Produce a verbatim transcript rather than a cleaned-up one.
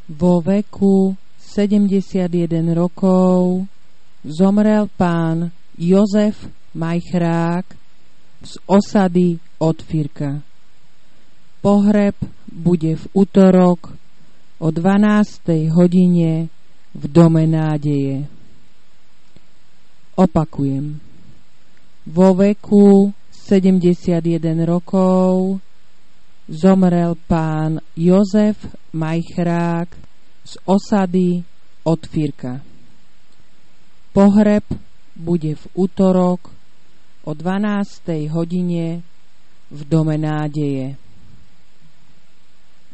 Vo veku sedemdesiatjeden rokov zomrel pán Jozef Majchrák z osady Otfirka. Pohreb bude v utorok o dvanástej hodine v Dome nádeje. Opakujem. Vo veku sedemdesiatjeden rokov zomrel pán Jozef Majchrák z osady Otfirka. Pohreb bude v utorok o dvanástej hodine v Dome nádeje.